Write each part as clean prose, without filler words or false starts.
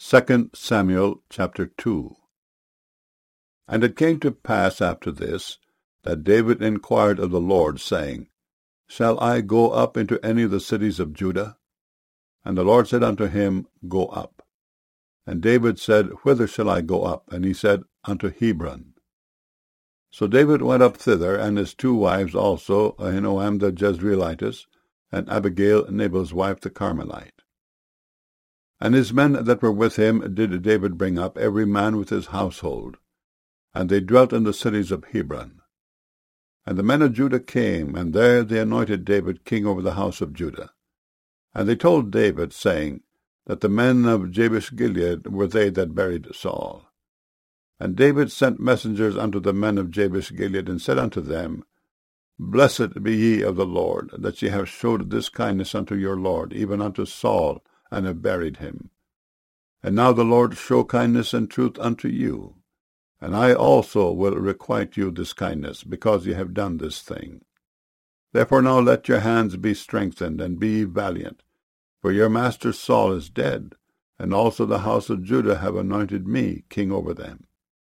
2 Samuel chapter 2. And it came to pass after this, that David inquired of the Lord, saying, Shall I go up into any of the cities of Judah? And the Lord said unto him, Go up. And David said, Whither shall I go up? And he said, Unto Hebron. So David went up thither, and his two wives also, Ahinoam the Jezreelitess, and Abigail Nabal's wife the Carmelite. And his men that were with him did David bring up, every man with his household. And they dwelt in the cities of Hebron. And the men of Judah came, and there they anointed David king over the house of Judah. And they told David, saying, that the men of Jabesh-Gilead were they that buried Saul. And David sent messengers unto the men of Jabesh-Gilead, and said unto them, Blessed be ye of the Lord, that ye have showed this kindness unto your Lord, even unto Saul, and have buried him. And now the Lord show kindness and truth unto you, and I also will requite you this kindness, because ye have done this thing. Therefore now let your hands be strengthened, and be ye valiant, for your master Saul is dead, and also the house of Judah have anointed me king over them.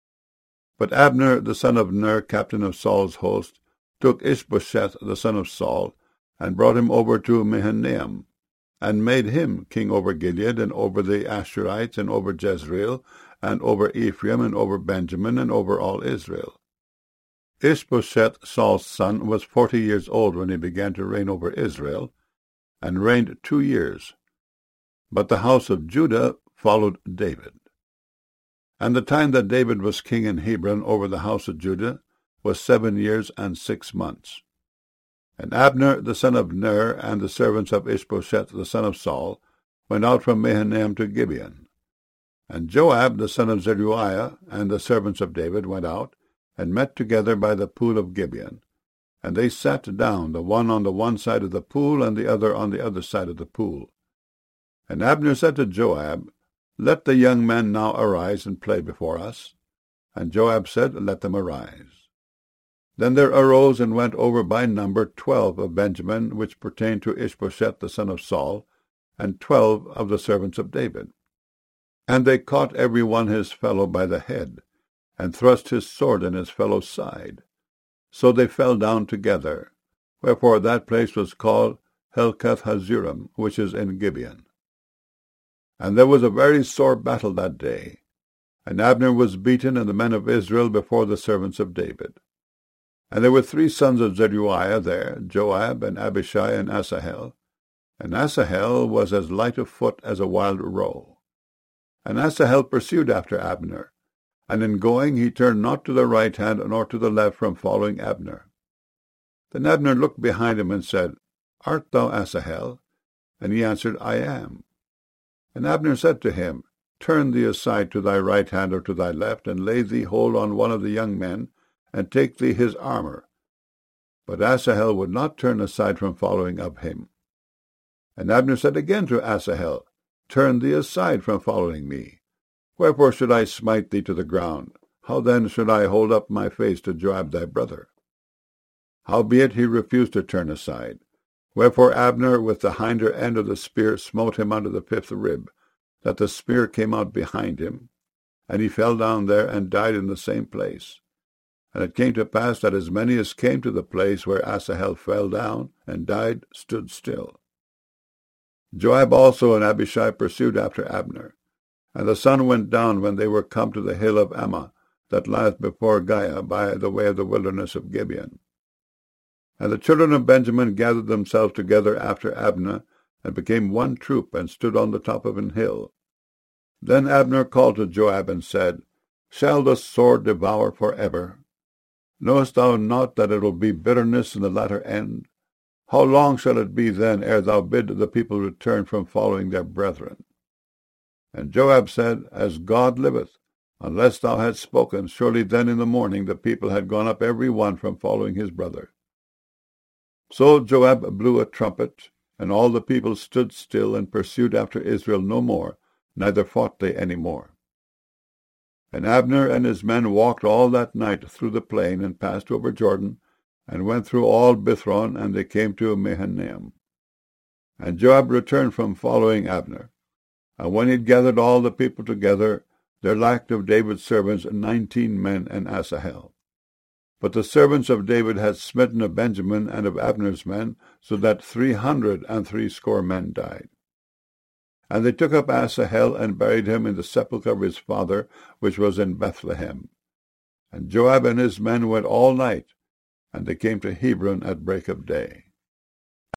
But Abner the son of Ner, captain of Saul's host, took Ishbosheth the son of Saul, and brought him over to Mahanaim, and made him king over Gilead, and over the Ashurites, and over Jezreel, and over Ephraim, and over Benjamin, and over all Israel. Ishbosheth, Saul's son, was 40 years old when he began to reign over Israel, and reigned 2 years. But the house of Judah followed David. And the time that David was king in Hebron over the house of Judah was 7 years and 6 months. And Abner the son of Ner, and the servants of Ishbosheth the son of Saul, went out from Mahanaim to Gibeon. And Joab the son of Zeruiah, and the servants of David, went out, and met together by the pool of Gibeon. And they sat down, the one on the one side of the pool, and the other on the other side of the pool. And Abner said to Joab, Let the young men now arise and play before us. And Joab said, Let them arise. Then there arose and went over by number 12 of Benjamin, which pertained to Ishbosheth the son of Saul, and 12 of the servants of David. And they caught every one his fellow by the head, and thrust his sword in his fellow's side. So they fell down together, wherefore that place was called Helkath-Hazurim, which is in Gibeon. And there was a very sore battle that day, and Abner was beaten, and the men of Israel before the servants of David. And there were 3 sons of Zeruiah there, Joab, and Abishai, and Asahel. And Asahel was as light of foot as a wild roe. And Asahel pursued after Abner, and in going he turned not to the right hand nor to the left from following Abner. Then Abner looked behind him and said, Art thou Asahel? And he answered, I am. And Abner said to him, Turn thee aside to thy right hand or to thy left, and lay thee hold on one of the young men, and take thee his armor. But Asahel would not turn aside from following of him. And Abner said again to Asahel, Turn thee aside from following me. Wherefore should I smite thee to the ground? How then should I hold up my face to Joab thy brother? Howbeit he refused to turn aside. Wherefore Abner with the hinder end of the spear smote him under the 5th rib, that the spear came out behind him, and he fell down there and died in the same place. And it came to pass that as many as came to the place where Asahel fell down and died stood still. Joab also and Abishai pursued after Abner. And the sun went down when they were come to the hill of Ammah, that lieth before Giah, by the way of the wilderness of Gibeon. And the children of Benjamin gathered themselves together after Abner, and became one troop, and stood on the top of an hill. Then Abner called to Joab, and said, Shall the sword devour for ever? Knowest thou not that it will be bitterness in the latter end? How long shall it be then ere thou bid the people return from following their brethren? And Joab said, As God liveth, unless thou hadst spoken, surely then in the morning the people had gone up every one from following his brother. So Joab blew a trumpet, and all the people stood still, and pursued after Israel no more, neither fought they any more. And Abner and his men walked all that night through the plain, and passed over Jordan, and went through all Bithron, and they came to Mahanaim. And Joab returned from following Abner. And when he had gathered all the people together, there lacked of David's servants 19 men in Asahel. But the servants of David had smitten of Benjamin and of Abner's men, so that 360 men died. And they took up Asahel and buried him in the sepulchre of his father, which was in Bethlehem. And Joab and his men went all night, and they came to Hebron at break of day.